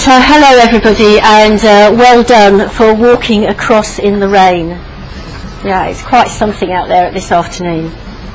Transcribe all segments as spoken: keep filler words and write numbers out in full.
So hello everybody, and uh, well done for walking across in the rain. Yeah, it's quite something out there this afternoon.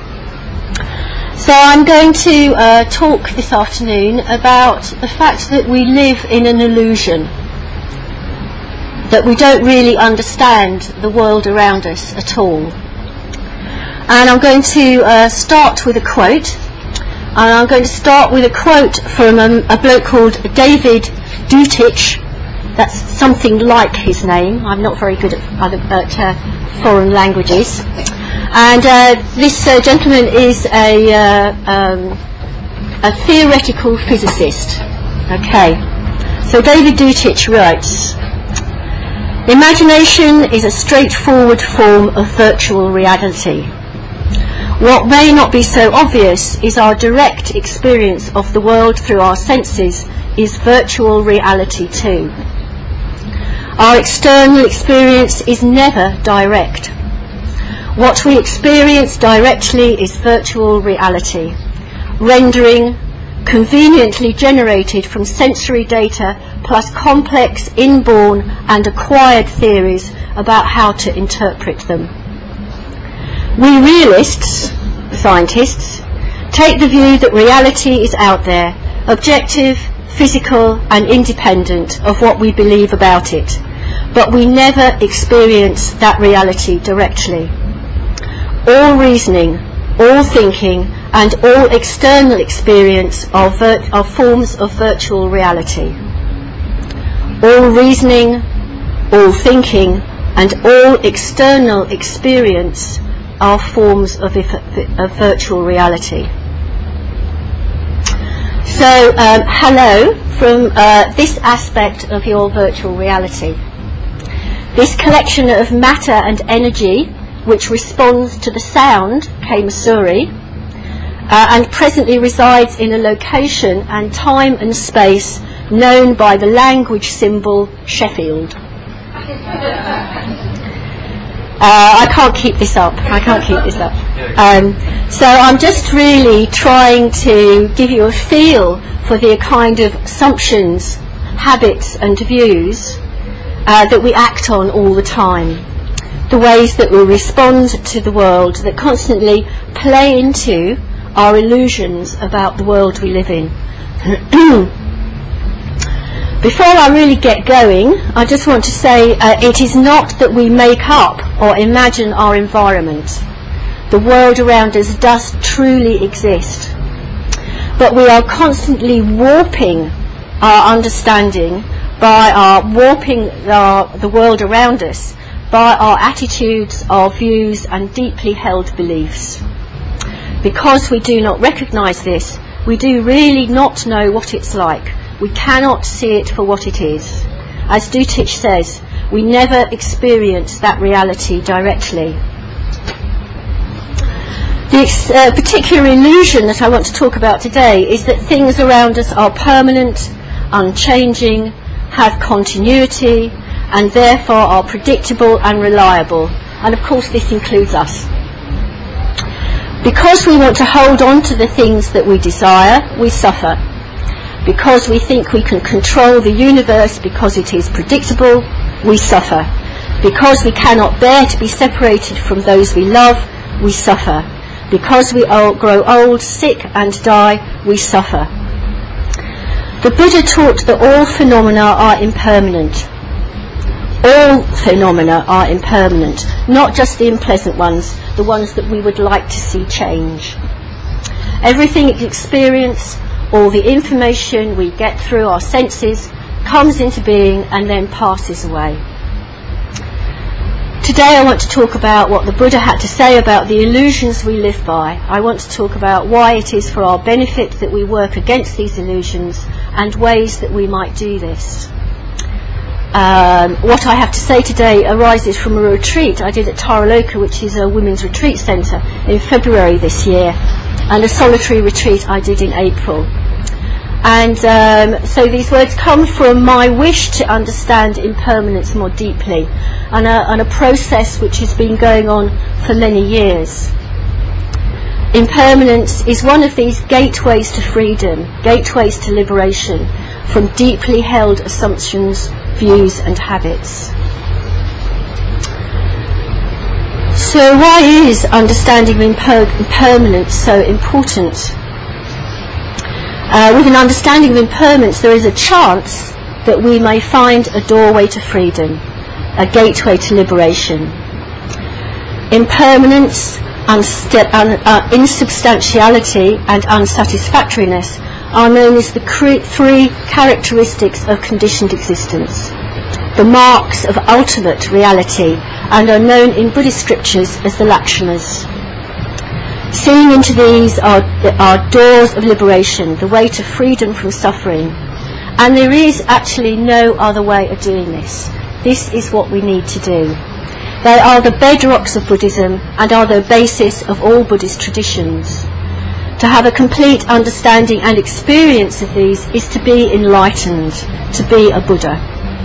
So I'm going to uh, talk this afternoon about the fact that we live in an illusion, that we don't really understand the world around us at all. And I'm going to uh, start with a quote, and I'm going to start with a quote from um, a bloke called David Dutich. That's something like his name. I'm not very good at, other, at uh, foreign languages. And uh, this uh, gentleman is a, uh, um, a theoretical physicist. Okay. So David Dutich writes, "Imagination is a straightforward form of virtual reality. What may not be so obvious is our direct experience of the world through our senses is virtual reality too. Our external experience is never direct. What we experience directly is virtual reality, rendering conveniently generated from sensory data plus complex inborn and acquired theories about how to interpret them. We realists, scientists, take the view that reality is out there, objective, physical and independent of what we believe about it, but we never experience that reality directly. All reasoning, all thinking and all external experience are, vir- are forms of virtual reality. All reasoning, all thinking and all external experience are forms of, if- of virtual reality." So, um, hello from uh, this aspect of your virtual reality. This collection of matter and energy, which responds to the sound, Kaimasuri, uh, and presently resides in a location and time and space known by the language symbol Sheffield. Uh, I can't keep this up. I can't keep this up. Um, so I'm just really trying to give you a feel for the kind of assumptions, habits and views uh, that we act on all the time. The ways that we respond to the world that constantly play into our illusions about the world we live in. Before I really get going, I just want to say uh, it is not that we make up or imagine our environment. The world around us does truly exist. But we are constantly warping our understanding by our warping our, the world around us by our attitudes, our views and deeply held beliefs. Because we do not recognise this, we do really not know what it's like. We cannot see it for what it is. As Dutich says, we never experience that reality directly. The ex- uh, particular illusion that I want to talk about today is that things around us are permanent, unchanging, have continuity, and therefore are predictable and reliable. And of course this includes us. Because we want to hold on to the things that we desire, we suffer. Because we think we can control the universe because it is predictable, we suffer. Because we cannot bear to be separated from those we love, we suffer. Because we all grow old, sick and die, we suffer. The Buddha taught that all phenomena are impermanent. All phenomena are impermanent, not just the unpleasant ones, the ones that we would like to see change. Everything we experience, all the information we get through our senses comes into being and then passes away. Today I want to talk about what the Buddha had to say about the illusions we live by. I want to talk about why it is for our benefit that we work against these illusions and ways that we might do this. Um, what I have to say today arises from a retreat I did at Taraloka, which is a women's retreat centre, in February this year, and a solitary retreat I did in April. And um, so these words come from my wish to understand impermanence more deeply, and a, and a process which has been going on for many years. Impermanence is one of these gateways to freedom, gateways to liberation, from deeply held assumptions, views and habits. So why is understanding imper- impermanence so important? Uh, with an understanding of impermanence, there is a chance that we may find a doorway to freedom, a gateway to liberation. Impermanence, unst- un- uh, insubstantiality and unsatisfactoriness are known as the cre- three characteristics of conditioned existence, the marks of ultimate reality, and are known in Buddhist scriptures as the lakshanas. Seeing into these are, are doors of liberation, the way to freedom from suffering. And there is actually no other way of doing this. This is what we need to do. They are the bedrocks of Buddhism and are the basis of all Buddhist traditions. To have a complete understanding and experience of these is to be enlightened, to be a Buddha.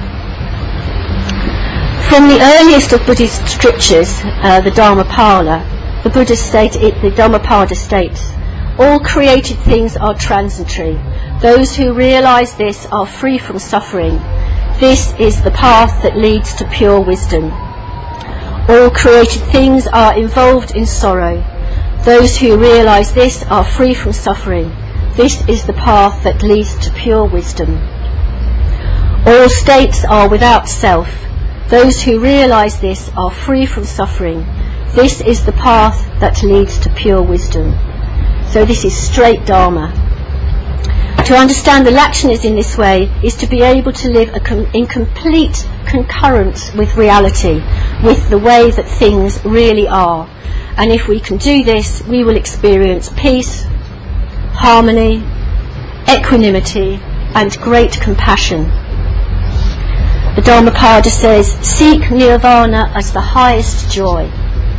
From the earliest of Buddhist scriptures, uh, the Dhammapada, the Buddha state, it, the Dhammapada states, all created things are transitory. Those who realize this are free from suffering. This is the path that leads to pure wisdom. All created things are involved in sorrow. Those who realize this are free from suffering. This is the path that leads to pure wisdom. All states are without self. Those who realize this are free from suffering. This is the path that leads to pure wisdom. So this is straight Dharma. To understand the lakshanas in this way is to be able to live a com- in complete concurrence with reality, with the way that things really are. And if we can do this, we will experience peace, harmony, equanimity, and great compassion. The Dhammapada says, seek nirvana as the highest joy.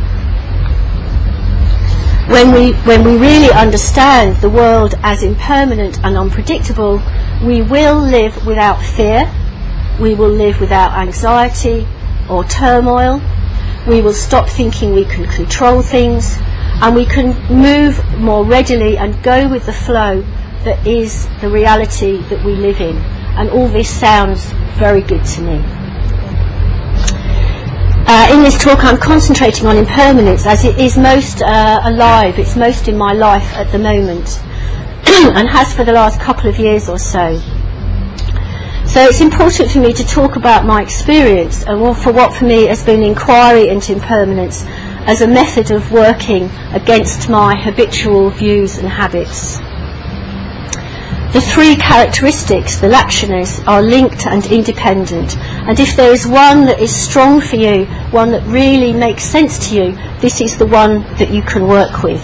When we, when we really understand the world as impermanent and unpredictable, we will live without fear, we will live without anxiety or turmoil, we will stop thinking we can control things, and we can move more readily and go with the flow that is the reality that we live in. And all this sounds very good to me. Uh, in this talk I'm concentrating on impermanence as it is most uh, alive, it's most in my life at the moment and has for the last couple of years or so. So it's important for me to talk about my experience and for what for me has been inquiry into impermanence as a method of working against my habitual views and habits. The three characteristics, the lakshanas, are linked and independent, and if there is one that is strong for you, one that really makes sense to you, this is the one that you can work with.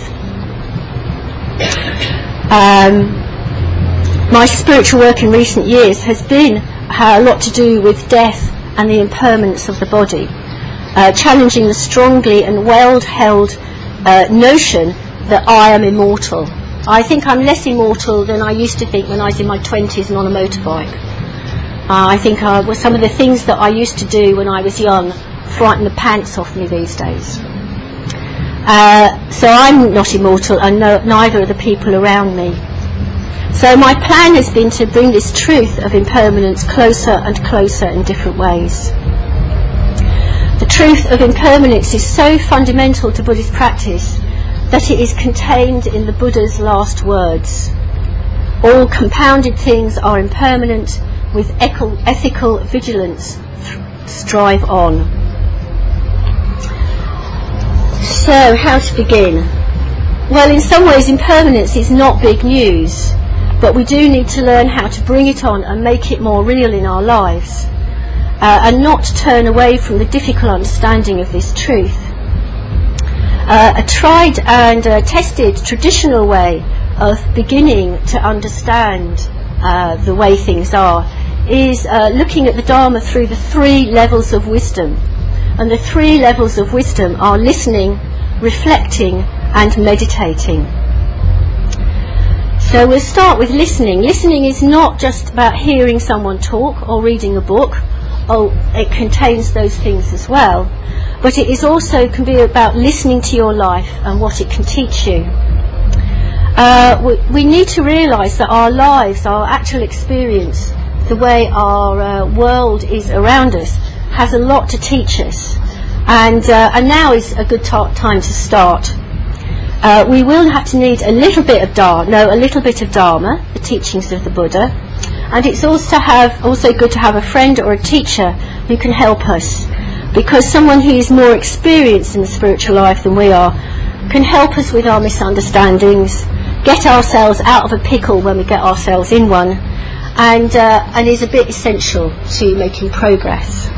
Um, my spiritual work in recent years has been uh, a lot to do with death and the impermanence of the body, uh, challenging the strongly and well-held uh, notion that I am immortal. I think I'm less immortal than I used to think when I was in my twenties and on a motorbike. Uh, I think uh, well, some of the things that I used to do when I was young frighten the pants off me these days. Uh, so I'm not immortal, and no, neither are the people around me. So my plan has been to bring this truth of impermanence closer and closer in different ways. The truth of impermanence is so fundamental to Buddhist practice that it is contained in the Buddha's last words. All compounded things are impermanent. With eco- ethical vigilance, th- strive on. So, how to begin? Well, in some ways, impermanence is not big news, but we do need to learn how to bring it on and make it more real in our lives, uh, and not turn away from the difficult understanding of this truth. Uh, a tried and uh, tested traditional way of beginning to understand uh, the way things are is uh, looking at the Dharma through the three levels of wisdom. And the three levels of wisdom are listening, reflecting, and meditating. So we'll start with listening. Listening is not just about hearing someone talk or reading a book. Oh, it contains those things as well. But it is also can be about listening to your life and what it can teach you. uh, we, we need to realise that our lives, our actual experience, the way our uh, world is around us, has a lot to teach us. And, uh, and now is a good ta- time to start. Uh, we will have to need a little bit of dharma, no, a little bit of dharma, the teachings of the Buddha. And it's also have also good to have a friend or a teacher who can help us, because someone who is more experienced in the spiritual life than we are can help us with our misunderstandings, get ourselves out of a pickle when we get ourselves in one, and uh, and is a bit essential to making progress.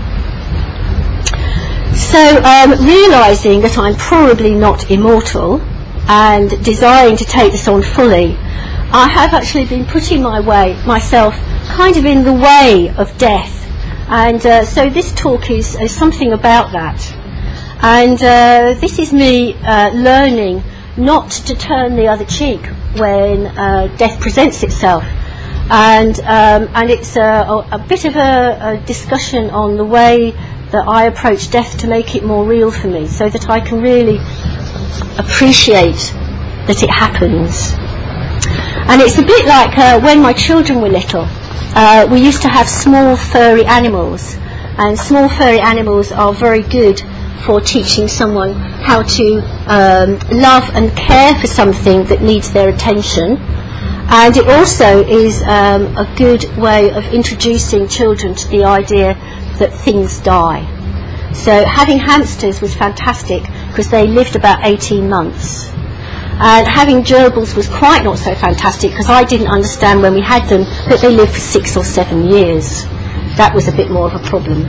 So um, realising that I'm probably not immortal and desiring to take this on fully, I have actually been putting my way, myself kind of in the way of death. And uh, so this talk is, is something about that. And uh, this is me uh, learning not to turn the other cheek when uh, death presents itself. And um, and it's a, a bit of a, a discussion on the way that I approach death to make it more real for me, so that I can really appreciate that it happens. And it's a bit like uh, when my children were little. Uh, we used to have small furry animals, and small furry animals are very good for teaching someone how to um, love and care for something that needs their attention. And it also is um, a good way of introducing children to the idea that things die. So having hamsters was fantastic because they lived about eighteen months. And having gerbils was quite not so fantastic because I didn't understand when we had them that they lived for six or seven years. That was a bit more of a problem.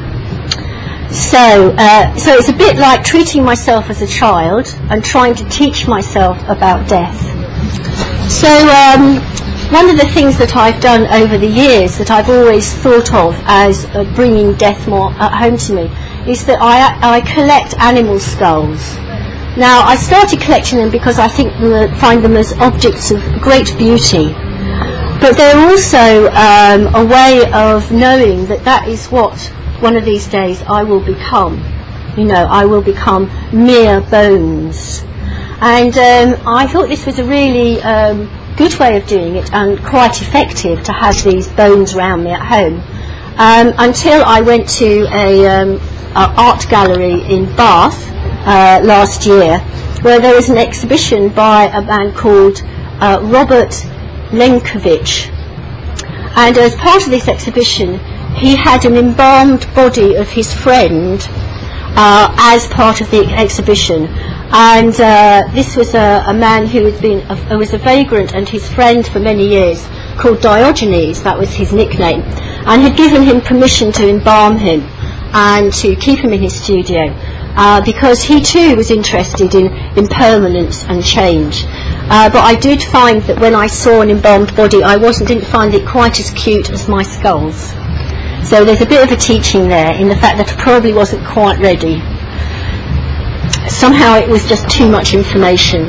So, uh, so it's a bit like treating myself as a child and trying to teach myself about death. So um, one of the things that I've done over the years that I've always thought of as uh, bringing death more at home to me is that I, I collect animal skulls. Now, I started collecting them because I think them, find them as objects of great beauty. But they're also um, a way of knowing that that is what one of these days I will become. You know, I will become mere bones. And um, I thought this was a really um, good way of doing it and quite effective to have these bones around me at home. Um, until I went to a, um, a art gallery in Bath uh, last year, where there was an exhibition by a man called uh, Robert Lenkiewicz. And as part of this exhibition, he had an embalmed body of his friend uh, as part of the exhibition. And uh, this was a, a man who had been a, who was a vagrant and his friend for many years, called Diogenes, that was his nickname, and had given him permission to embalm him and to keep him in his studio, uh, because he too was interested in impermanence and change. Uh, but I did find that when I saw an embalmed body, I wasn't didn't find it quite as cute as my skulls. So there's a bit of a teaching there in the fact that I probably wasn't quite ready. Somehow it was just too much information.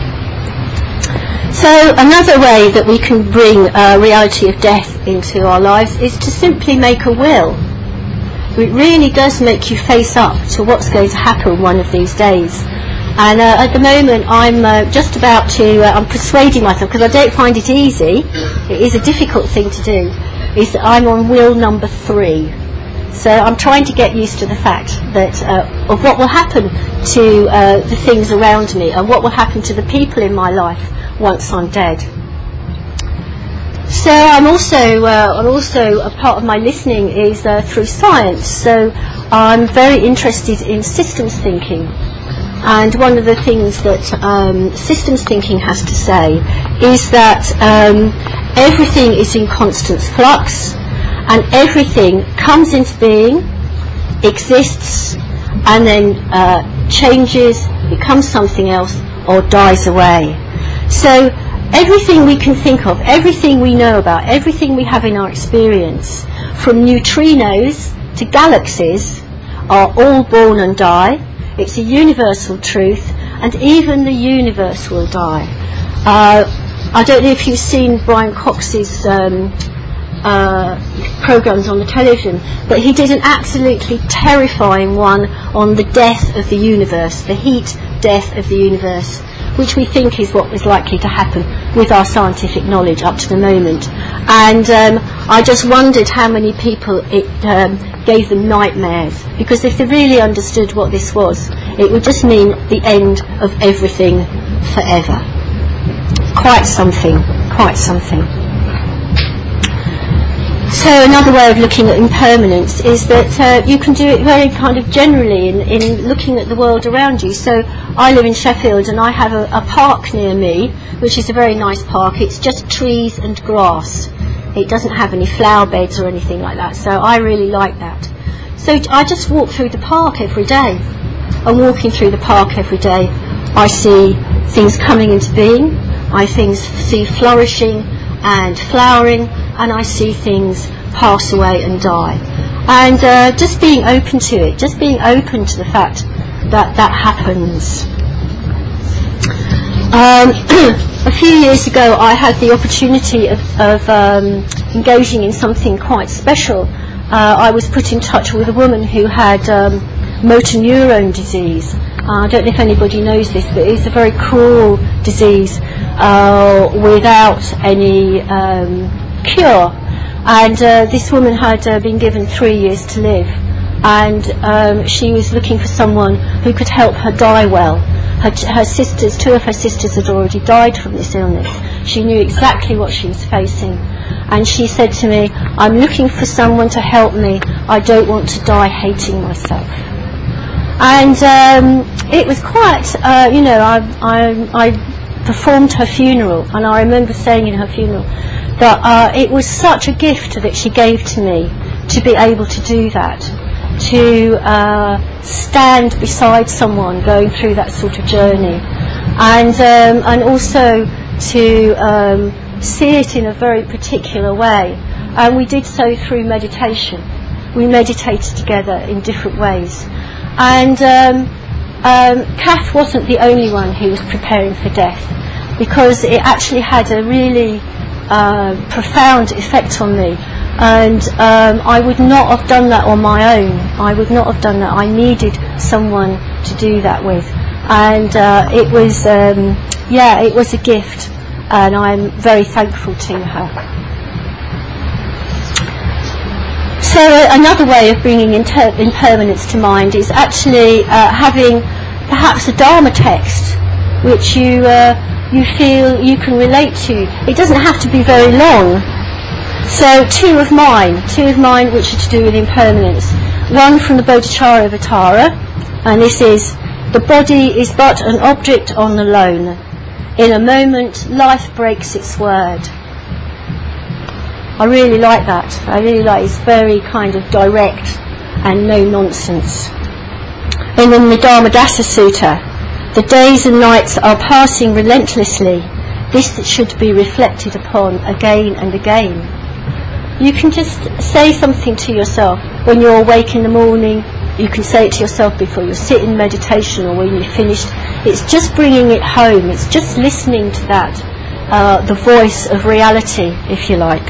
So another way that we can bring uh, reality of death into our lives is to simply make a will. It really does make you face up to what's going to happen one of these days. And uh, at the moment I'm uh, just about to, uh, I'm persuading myself, because I don't find it easy, it is a difficult thing to do, is that I'm on will number three. So I'm trying to get used to the fact that uh, of what will happen to uh, the things around me and what will happen to the people in my life once I'm dead. So I'm also, uh, I'm also a part of my listening is uh, through science. So I'm very interested in systems thinking. And one of the things that um, systems thinking has to say is that um, everything is in constant flux, and everything comes into being, exists, and then uh, changes, becomes something else, or dies away. So everything we can think of, everything we know about, everything we have in our experience, from neutrinos to galaxies, are all born and die. It's a universal truth, and even the universe will die. Uh, I don't know if you've seen Brian Cox's um, uh, programs on the television, but he did an absolutely terrifying one on the death of the universe, the heat death of the universe, which we think is what is likely to happen with our scientific knowledge up to the moment. And um, I just wondered how many people it um, gave them nightmares, because if they really understood what this was, it would just mean the end of everything forever. Quite something, quite something. So another way of looking at impermanence is that uh, you can do it very kind of generally in, in looking at the world around you. So I live in Sheffield and I have a, a park near me, which is a very nice park. It's just trees and grass. It doesn't have any flower beds or anything like that, so I really like that. So I just walk through the park every day. And walking through the park every day, I see things coming into being, I things see flourishing and flowering, and I see things pass away and die. And uh, just being open to it, just being open to the fact that that happens. Um, a few years ago I had the opportunity of, of um, engaging in something quite special. Uh, I was put in touch with a woman who had um, motor neurone disease. Uh, I don't know if anybody knows this, but it's a very cruel disease uh, without any um, cure. And uh, this woman had uh, been given three years to live, and um, she was looking for someone who could help her die well. Her, her sisters, two of her sisters had already died from this illness. She knew exactly what she was facing. And she said to me, I'm looking for someone to help me. I don't want to die hating myself. And um, it was quite, uh, you know, I, I, I performed her funeral, and I remember saying in her funeral that uh, it was such a gift that she gave to me to be able to do that, to uh, stand beside someone going through that sort of journey, and um, and also to um, see it in a very particular way. And we did so through meditation. We meditated together in different ways. And um, um, Kath wasn't the only one who was preparing for death, because it actually had a really uh, profound effect on me. And um, I would not have done that on my own. I would not have done that. I needed someone to do that with. And uh, it was, um, yeah, it was a gift. And I'm very thankful to her. So uh, another way of bringing inter- impermanence to mind is actually uh, having perhaps a Dharma text which you uh, you feel you can relate to. It doesn't have to be very long. So two of mine, two of mine which are to do with impermanence. One from the Bodhicharyavatara, and this is, the body is but an object on the loan. In a moment, life breaks its word. I really like that. I really like it. It's very kind of direct and no nonsense. And then the Dharmadasa Sutta, the days and nights are passing relentlessly. This should be reflected upon again and again. You can just say something to yourself when you're awake in the morning. You can say it to yourself before you sit in meditation or when you're finished. It's just bringing it home. It's just listening to that, uh, the voice of reality, if you like.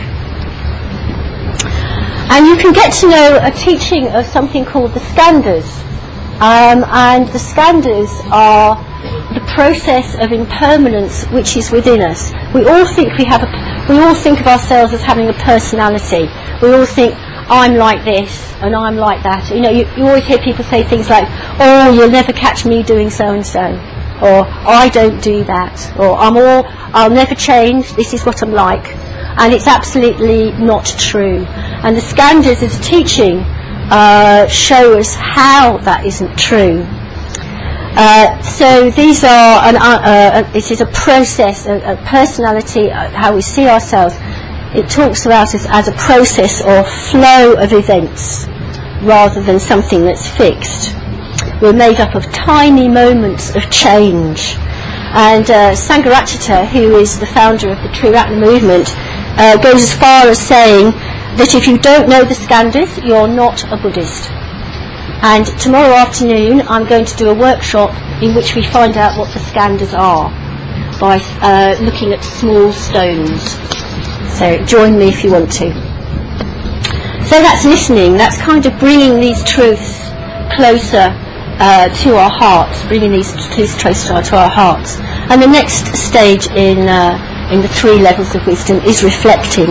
And you can get to know a teaching of something called the skandhas. Um, and the skandhas are the process of impermanence which is within us. We all think we have a, we all think of ourselves as having a personality. We all think, I'm like this and I'm like that. You know, you, you always hear people say things like, oh, you'll never catch me doing so and so, or I don't do that, or I'm all, I'll never change, this is what I'm like. And it's absolutely not true. And the skandhas as a teaching uh, show us how that isn't true. Uh, so these are, an, uh, uh, this is a process, a, a personality, uh, how we see ourselves. It talks about us as a process or flow of events rather than something that's fixed. We're made up of tiny moments of change. And uh, Sangharakshita, who is the founder of the Triratna movement, uh, goes as far as saying that if you don't know the skandhas, you're not a Buddhist. And tomorrow afternoon I'm going to do a workshop in which we find out what the skandhas are by uh, looking at small stones. So join me if you want to. So that's listening, that's kind of bringing these truths closer uh, to our hearts, bringing these truths close to our, to our hearts. And the next stage in uh, in the three levels of wisdom is reflecting.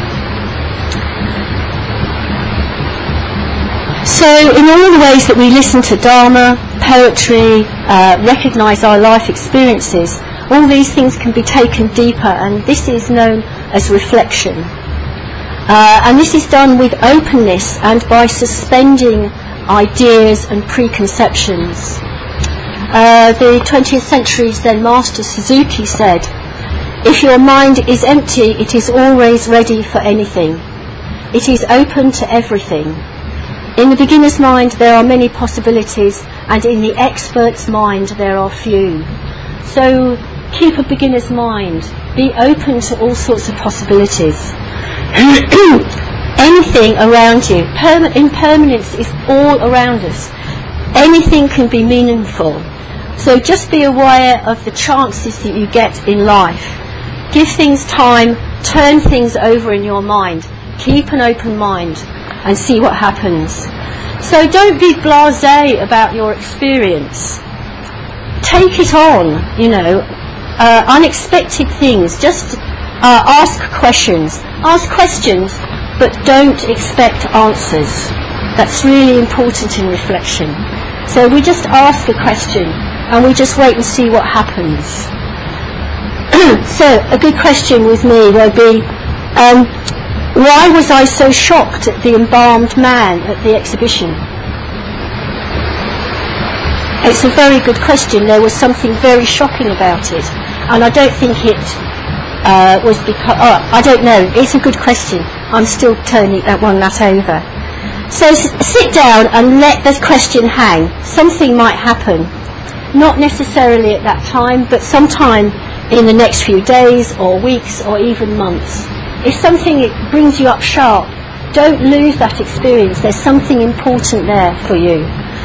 So in all the ways that we listen to Dharma, poetry, uh, recognise our life experiences, all these things can be taken deeper, and this is known as reflection. Uh, and this is done with openness and by suspending ideas and preconceptions. Uh, the twentieth century Zen master Suzuki said, "If your mind is empty, it is always ready for anything. It is open to everything. In the beginner's mind there are many possibilities, and in the expert's mind there are few." So keep a beginner's mind. Be open to all sorts of possibilities. Anything around you. Perma- impermanence is all around us. Anything can be meaningful. So just be aware of the chances that you get in life. Give things time. Turn things over in your mind. Keep an open mind and see what happens. So don't be blasé about your experience. Take it on, you know. Uh, unexpected things. Just uh, ask questions. Ask questions, but don't expect answers. That's really important in reflection. So we just ask a question and we just wait and see what happens. So a good question with me will be, um, why was I so shocked at the embalmed man at the exhibition? It's a very good question. There was something very shocking about it, and I don't think it uh, was because, oh, I don't know, it's a good question. I'm still turning that one that over. So s- sit down and let the question hang. Something might happen, not necessarily at that time, but sometime in the next few days or weeks or even months. If something it brings you up sharp, don't lose that experience. There's something important there for you.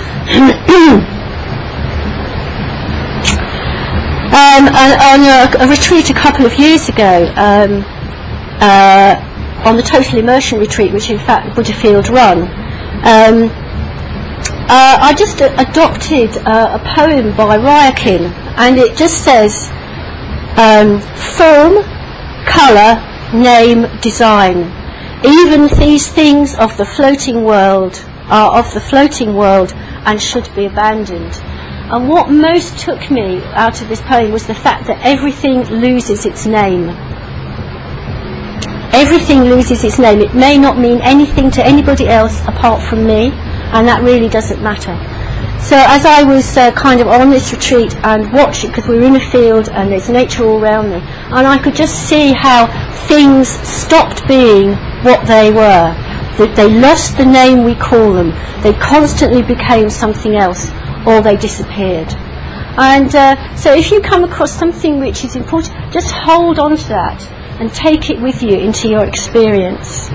Um, and on a, a retreat a couple of years ago, um, uh, on the Total Immersion retreat, which in fact Buddhafield run, um, uh, I just uh, adopted uh, a poem by Ryakin, and it just says, um, form, colour, name, design. Even these things of the floating world are of the floating world and should be abandoned. And what most took me out of this poem was the fact that everything loses its name. Everything loses its name. It may not mean anything to anybody else apart from me, and that really doesn't matter. So as I was uh, kind of on this retreat and watching, because we were in a field and there's nature all around me, and I could just see how things stopped being what they were. That they lost the name we call them. They constantly became something else, or they disappeared. And uh, so if you come across something which is important, just hold on to that and take it with you into your experience.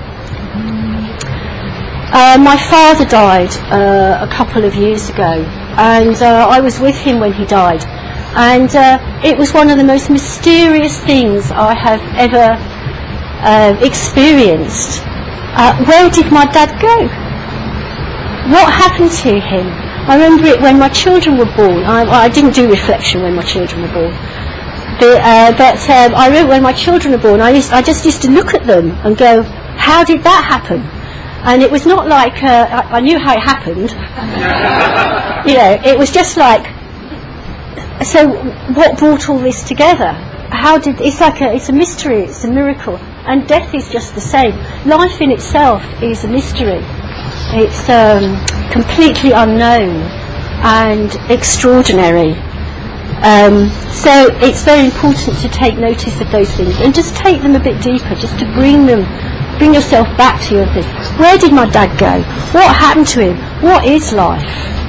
Uh, my father died uh, a couple of years ago, and uh, I was with him when he died, and uh, it was one of the most mysterious things I have ever uh, experienced. Uh, where did my dad go? What happened to him? I remember it when my children were born. I, I didn't do reflection when my children were born. But, uh, but um, I remember when my children were born, I, used, I just used to look at them and go, how did that happen? And it was not like, uh, I, I knew how it happened. You know, it was just like, so what brought all this together? How did, it's like a, it's a mystery, it's a miracle. And death is just the same. Life in itself is a mystery. It's um, completely unknown and extraordinary. Um, so it's very important to take notice of those things and just take them a bit deeper, just to bring them, bring yourself back to your thing. Where did my dad go? What happened to him? What is life?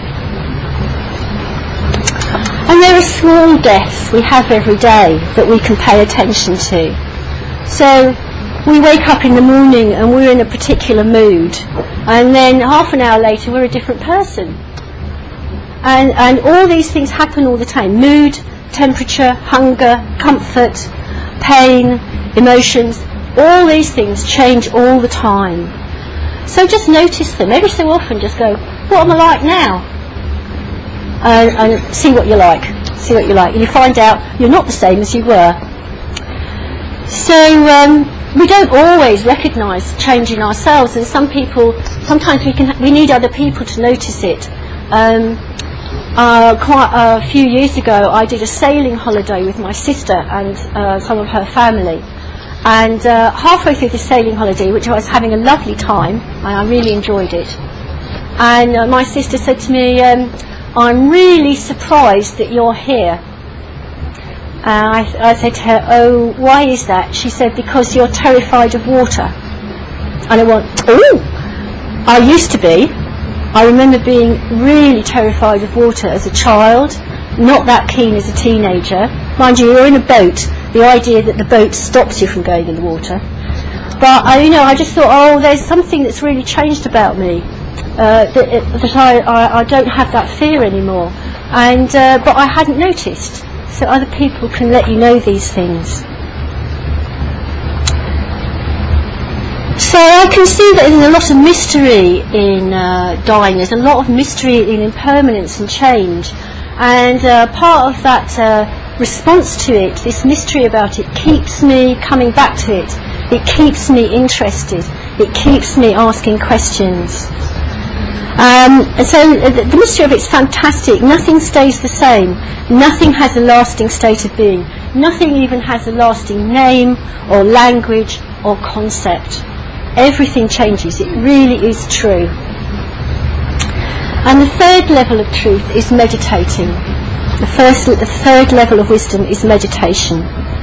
And there are small deaths we have every day that we can pay attention to. So we wake up in the morning and we're in a particular mood, and then half an hour later we're a different person. And, and all these things happen all the time. Mood, temperature, hunger, comfort, pain, emotions, all these things change all the time. So just notice them. Every so often just go, what am I like now? and, and see what you like. See what you like. And you find out you're not the same as you were. So um, we don't always recognise change in ourselves, and some people, sometimes we can, we need other people to notice it. Um, uh, quite a few years ago, I did a sailing holiday with my sister and uh, some of her family. And uh, halfway through the sailing holiday, which I was having a lovely time, and I really enjoyed it, and uh, my sister said to me, um, I'm really surprised that you're here. And I, I said to her, oh, why is that? She said, because you're terrified of water. And I went, oh, I used to be. I remember being really terrified of water as a child, not that keen as a teenager. Mind you, you're in a boat. The idea that the boat stops you from going in the water. But, I, you know, I just thought, oh, there's something that's really changed about me. Uh, that it, that I, I, I don't have that fear anymore. And uh, but I hadn't noticed. So other people can let you know these things. So I can see that there's a lot of mystery in uh, dying. There's a lot of mystery in impermanence and change. And uh, part of that uh, response to it, this mystery about it, keeps me coming back to it. It keeps me interested. It keeps me asking questions. Um, and so uh, the mystery of it's fantastic. Nothing stays the same. Nothing has a lasting state of being. Nothing even has a lasting name or language or concept. Everything changes. It really is true. And the third level of truth is meditating. The first, the third level of wisdom is meditation.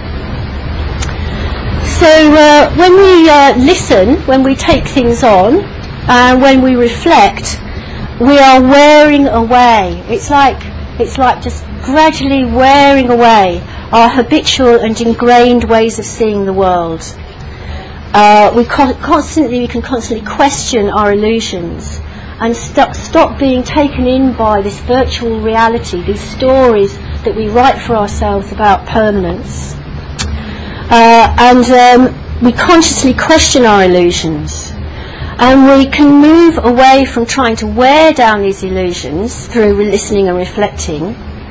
So uh, when we uh, listen, when we take things on, and uh, when we reflect, we are wearing away. It's like it's like just gradually wearing away our habitual and ingrained ways of seeing the world. Uh, we con- constantly, we can constantly question our illusions and st- stop being taken in by this virtual reality, these stories that we write for ourselves about permanence. Uh, and um, we consciously question our illusions. And we can move away from trying to wear down these illusions through listening and reflecting.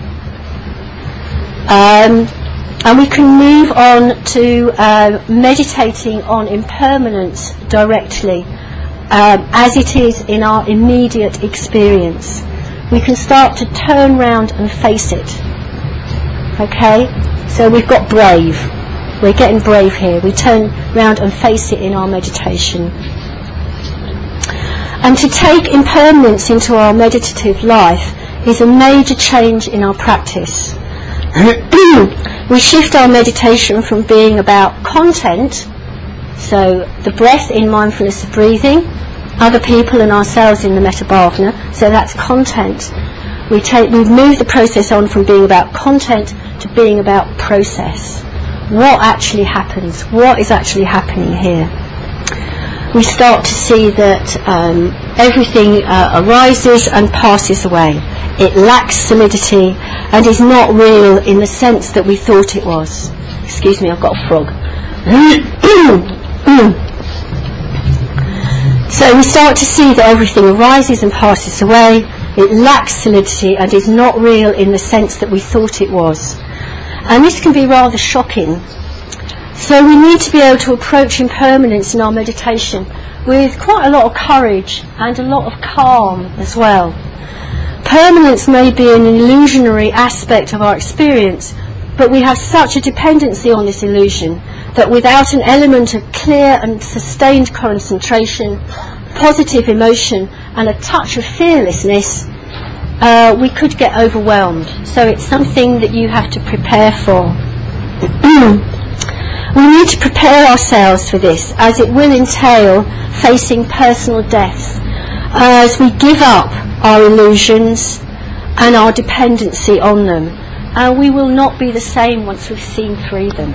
Um, and we can move on to uh, meditating on impermanence directly, um, as it is in our immediate experience. We can start to turn round and face it. Okay? So we've got brave. We're getting brave here. We turn round and face it in our meditation. And to take impermanence into our meditative life is a major change in our practice. We shift our meditation from being about content, so the breath in mindfulness of breathing, other people and ourselves in the Metta Bhavana, so that's content. We take, we've moved the process on from being about content to being about process. What actually happens? What is actually happening here? We start to see that um, everything uh, arises and passes away. It lacks solidity and is not real in the sense that we thought it was. Excuse me, I've got a frog. So we start to see that everything arises and passes away. It lacks solidity and is not real in the sense that we thought it was. And this can be rather shocking. So we need to be able to approach impermanence in our meditation with quite a lot of courage and a lot of calm as well. Permanence may be an illusionary aspect of our experience, but we have such a dependency on this illusion that without an element of clear and sustained concentration, positive emotion and a touch of fearlessness, uh, we could get overwhelmed. So it's something that you have to prepare for. We need to prepare ourselves for this, as it will entail facing personal death, as we give up our illusions and our dependency on them, and we will not be the same once we've seen through them.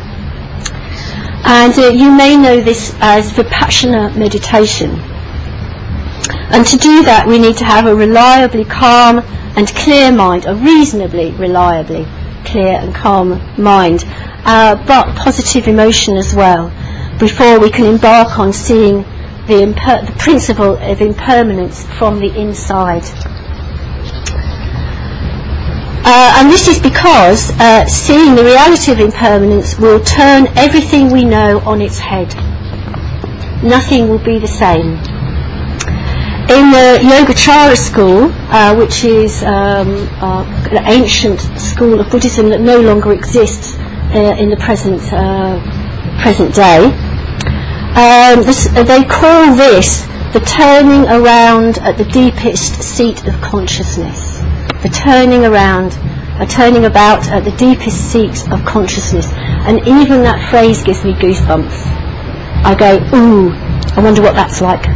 And uh, you may know this as Vipassana meditation. And to do that, we need to have a reliably calm and clear mind, a reasonably reliably clear and calm mind, uh, but positive emotion as well, before we can embark on seeing the, imper- the principle of impermanence from the inside. Uh, and this is because uh, seeing the reality of impermanence will turn everything we know on its head. Nothing will be the same. In the Yogacara school, uh, which is um, uh, an ancient school of Buddhism that no longer exists uh, in the present uh, present day, um, this, uh, they call this the turning around at the deepest seat of consciousness. The turning around, a turning about at the deepest seat of consciousness. And even that phrase gives me goosebumps. I go, ooh, I wonder what that's like.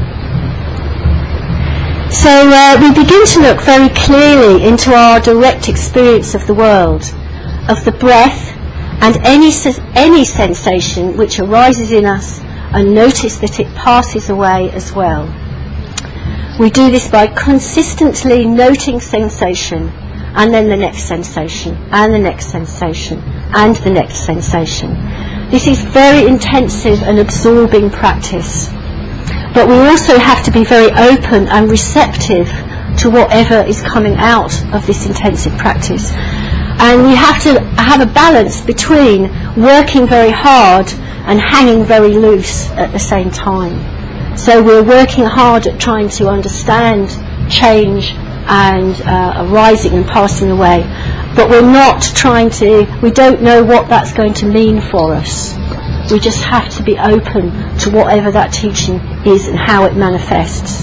So uh, we begin to look very clearly into our direct experience of the world, of the breath, and any any sensation which arises in us, and notice that it passes away as well. We do this by consistently noting sensation, and then the next sensation, and the next sensation, and the next sensation. This is very intensive and absorbing practice. But we also have to be very open and receptive to whatever is coming out of this intensive practice. And we have to have a balance between working very hard and hanging very loose at the same time. So we're working hard at trying to understand change and uh, arising and passing away, but we're not trying to, we don't know what that's going to mean for us. We just have to be open to whatever that teaching is and how it manifests.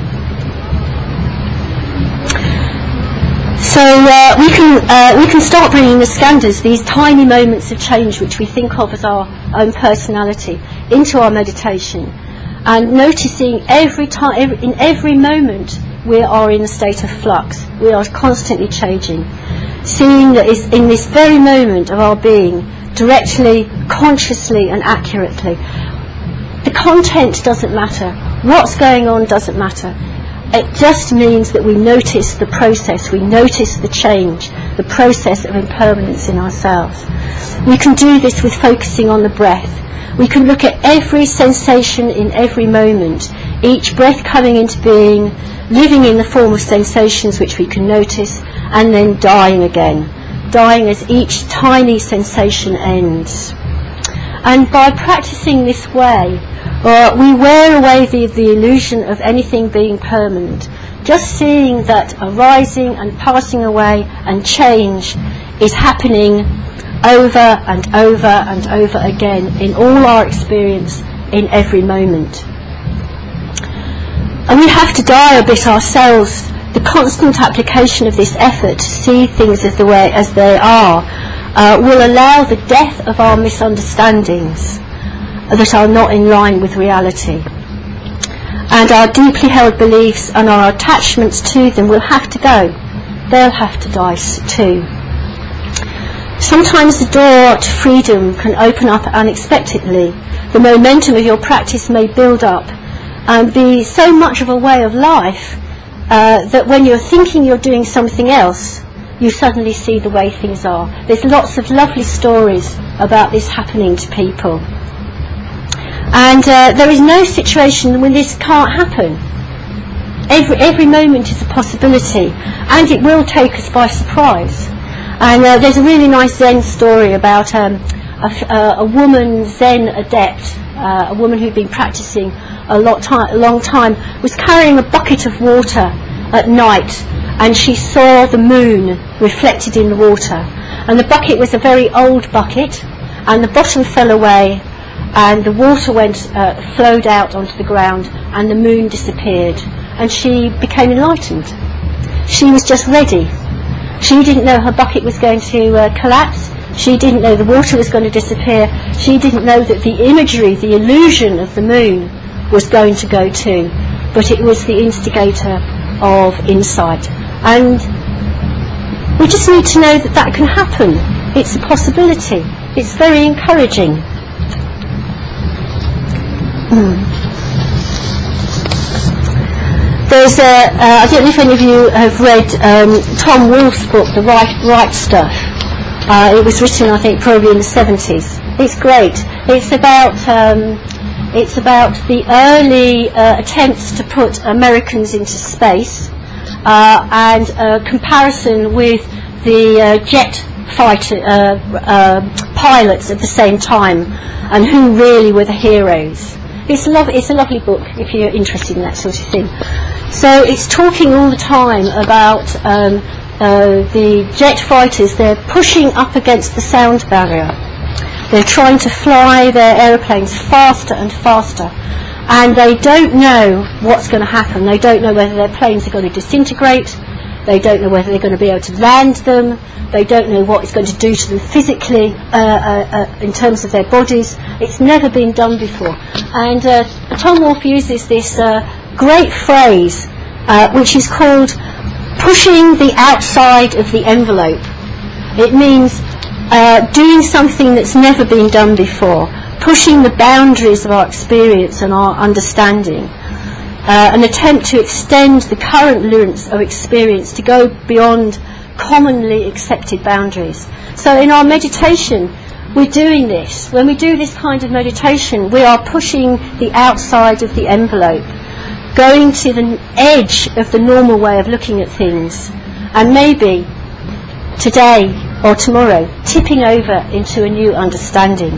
So uh, we can uh, we can start bringing the skandhas, these tiny moments of change which we think of as our own personality, into our meditation, and noticing every time, every, in every moment, we are in a state of flux. We are constantly changing, seeing that is in this very moment of our being, directly, consciously and accurately. The content doesn't matter. What's going on doesn't matter. It just means that we notice the process, we notice the change, the process of impermanence in ourselves. We can do this with focusing on the breath. We can look at every sensation in every moment, each breath coming into being, living in the form of sensations which we can notice, and then dying again. Dying as each tiny sensation ends. And by practicing this way, uh, we wear away the, the illusion of anything being permanent. Just seeing that arising and passing away and change is happening over and over and over again in all our experience in every moment. And we have to die a bit ourselves. The constant application of this effort to see things as the way as they are uh, will allow the death of our misunderstandings that are not in line with reality. And our deeply held beliefs and our attachments to them will have to go. They'll have to die too. Sometimes the door to freedom can open up unexpectedly. The momentum of your practice may build up and be so much of a way of life Uh, that when you're thinking you're doing something else, you suddenly see the way things are. There's lots of lovely stories about this happening to people. And uh, there is no situation when this can't happen. Every, every moment is a possibility, and it will take us by surprise. And uh, there's a really nice Zen story about um, a, a woman Zen adept, uh, a woman who'd been practicing a lot time, a long time, was carrying a bucket of water at night, and she saw the moon reflected in the water. And the bucket was a very old bucket, and the bottom fell away, and the water went uh, flowed out onto the ground, and the moon disappeared. And she became enlightened. She was just ready. She didn't know her bucket was going to uh, collapse. She didn't know the water was going to disappear. She didn't know that the imagery, the illusion of the moon was going to go too, but it was the instigator of insight. And we just need to know that that can happen. It's a possibility. It's very encouraging. Mm. There's a, uh, I don't know if any of you have read um, Tom Wolfe's book, The Right, right Stuff. Uh, it was written, I think, probably in the seventies. It's great. It's about um, It's about the early uh, attempts to put Americans into space uh, and a comparison with the uh, jet fighter uh, uh, pilots at the same time, and who really were the heroes. It's a, lo- it's a lovely book if you're interested in that sort of thing. So it's talking all the time about um, uh, the jet fighters. They're pushing up against the sound barrier. They're trying to fly their aeroplanes faster and faster, and they don't know what's going to happen. They don't know whether their planes are going to disintegrate. They don't know whether they're going to be able to land them. They don't know what it's going to do to them physically uh, uh, uh, in terms of their bodies. It's never been done before. And uh, Tom Wolfe uses this uh, great phrase, uh, which is called pushing the outside of the envelope. It means uh, doing something that's never been done before, pushing the boundaries of our experience and our understanding. Uh, an attempt to extend the current limits of experience to go beyond commonly accepted boundaries. So in our meditation, we're doing this. When we do this kind of meditation, we are pushing the outside of the envelope, going to the edge of the normal way of looking at things, and maybe today or tomorrow tipping over into a new understanding.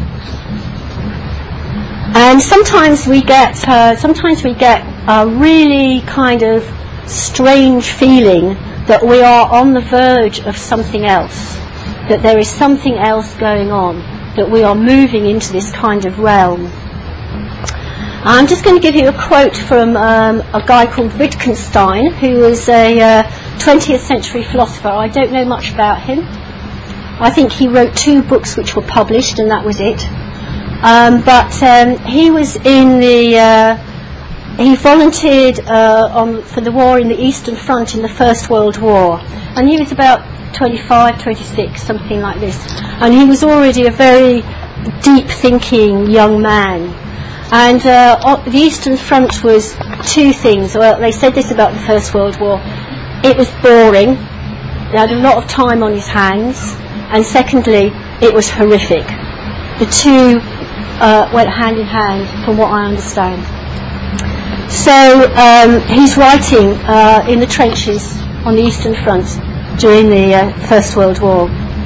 And sometimes we get, uh, sometimes we get a really kind of strange feeling that we are on the verge of something else, that there is something else going on, that we are moving into this kind of realm. I'm just going to give you a quote from um, a guy called Wittgenstein, who was a uh, twentieth century philosopher. I don't know much about him. I think he wrote two books which were published, and that was it. Um, but um, he was in the, uh, he volunteered uh, on, for the war in the Eastern Front in the First World War. And he was about twenty-five, twenty-six, something like this. And he was already a very deep-thinking young man. And uh, the Eastern Front was two things. Well, they said this about the First World War. It was boring. He had a lot of time on his hands. And secondly, it was horrific. The two Uh, went hand in hand, from what I understand. So um, he's writing uh, in the trenches on the Eastern Front during the uh, First World War.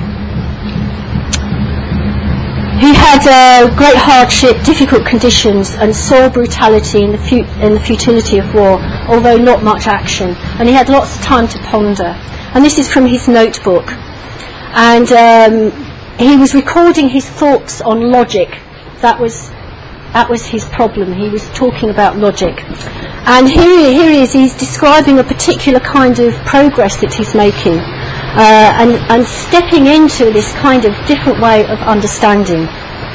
He had uh, great hardship, difficult conditions, and saw brutality in the, fu- in the futility of war, although not much action. And he had lots of time to ponder. And this is from his notebook. And um, he was recording his thoughts on logic. That was that was his problem. He was talking about logic. And here, here he is, he's describing a particular kind of progress that he's making uh, and, and stepping into this kind of different way of understanding.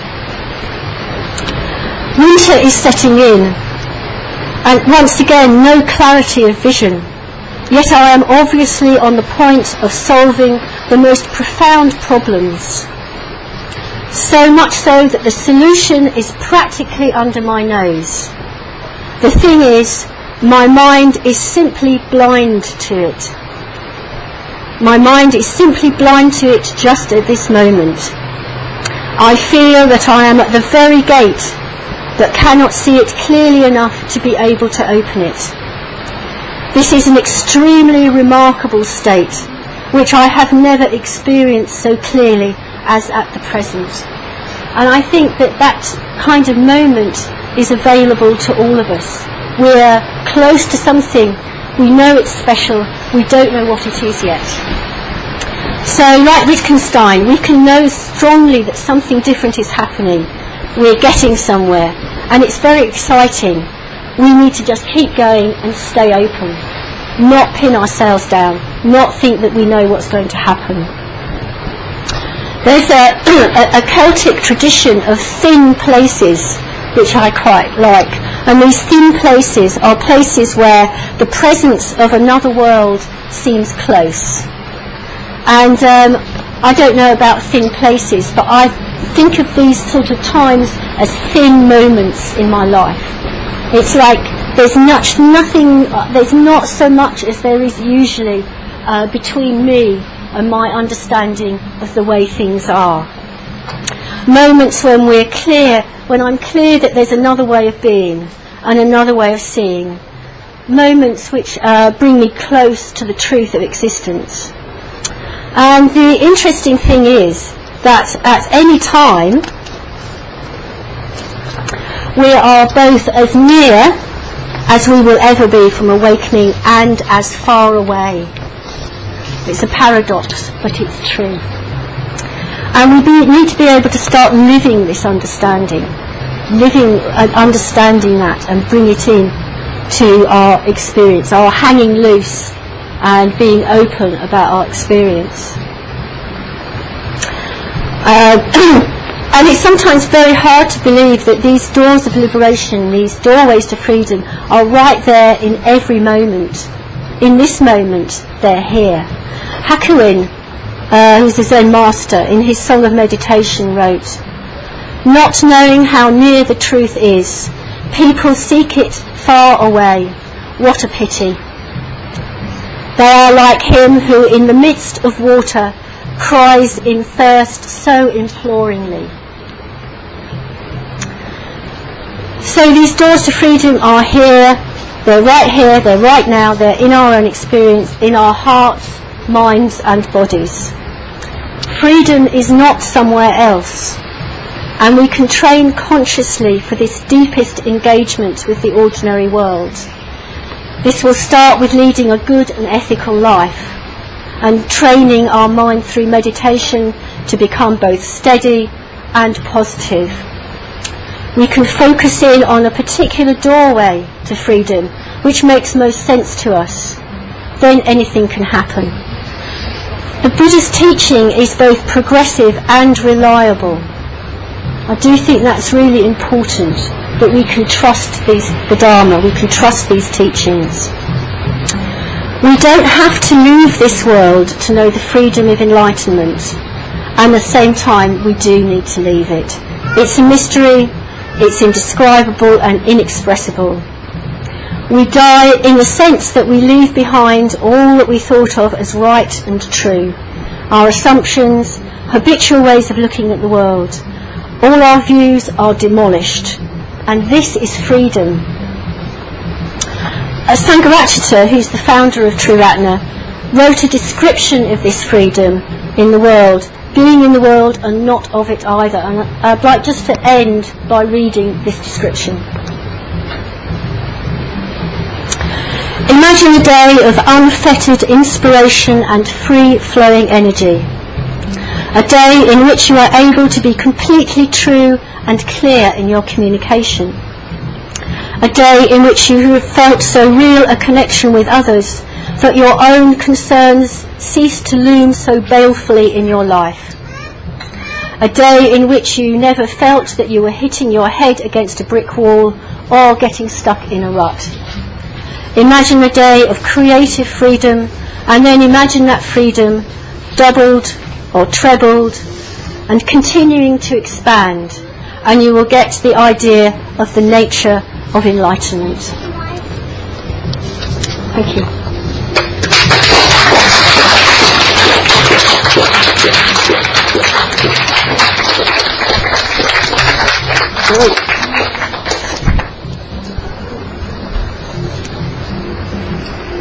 Winter is setting in, and once again, no clarity of vision. Yet I am obviously on the point of solving the most profound problems. So much so that the solution is practically under my nose. The thing is, my mind is simply blind to it. My mind is simply blind to it just at this moment. I feel that I am at the very gate, but cannot see it clearly enough to be able to open it. This is an extremely remarkable state, which I have never experienced so clearly as at the present. And I think that that kind of moment is available to all of us. We're close to something, we know it's special, we don't know what it is yet. So like Wittgenstein, we can know strongly that something different is happening. We're getting somewhere, and it's very exciting. We need to just keep going and stay open, not pin ourselves down, not think that we know what's going to happen. There's a, a, a Celtic tradition of thin places, which I quite like. And these thin places are places where the presence of another world seems close. And um, I don't know about thin places, but I think of these sort of times as thin moments in my life. It's like there's much, nothing, uh, there's not so much as there is usually uh, between me and my understanding of the way things are. Moments when we're clear, when I'm clear that there's another way of being and another way of seeing. Moments which uh, bring me close to the truth of existence. And the interesting thing is that at any time we are both as near as we will ever be from awakening and as far away. It's a paradox, but it's true. And we be, need to be able to start living this understanding, living and understanding that, and bring it in to our experience, our hanging loose and being open about our experience. Uh, and it's sometimes very hard to believe that these doors of liberation, these doorways to freedom, are right there in every moment. In this moment, they're here. Hakuin, uh, who's a Zen master, in his Song of Meditation wrote, "Not knowing how near the truth is, people seek it far away. What a pity. They are like him who in the midst of water cries in thirst so imploringly." So these doors to freedom are here, they're right here, they're right now, they're in our own experience, in our hearts, minds and bodies. Freedom is not somewhere else, and we can train consciously for this deepest engagement with the ordinary world. This will start with leading a good and ethical life and training our mind through meditation to become both steady and positive. We can focus in on a particular doorway to freedom which makes most sense to us. Then anything can happen. The Buddha's teaching is both progressive and reliable. I do think that's really important, that we can trust these, the Dharma, we can trust these teachings. We don't have to leave this world to know the freedom of enlightenment, and at the same time we do need to leave it. It's a mystery, it's indescribable and inexpressible. We die in the sense that we leave behind all that we thought of as right and true, our assumptions, habitual ways of looking at the world. All our views are demolished, and this is freedom. Uh, Sangharakshita, who's the founder of Triratna, wrote a description of this freedom in the world, being in the world and not of it either. And I'd like just to end by reading this description. Imagine a day of unfettered inspiration and free-flowing energy. A day in which you are able to be completely true and clear in your communication. A day in which you have felt so real a connection with others that your own concerns cease to loom so balefully in your life. A day in which you never felt that you were hitting your head against a brick wall or getting stuck in a rut. Imagine a day of creative freedom, and then imagine that freedom doubled or trebled and continuing to expand, and you will get the idea of the nature of enlightenment. Thank you.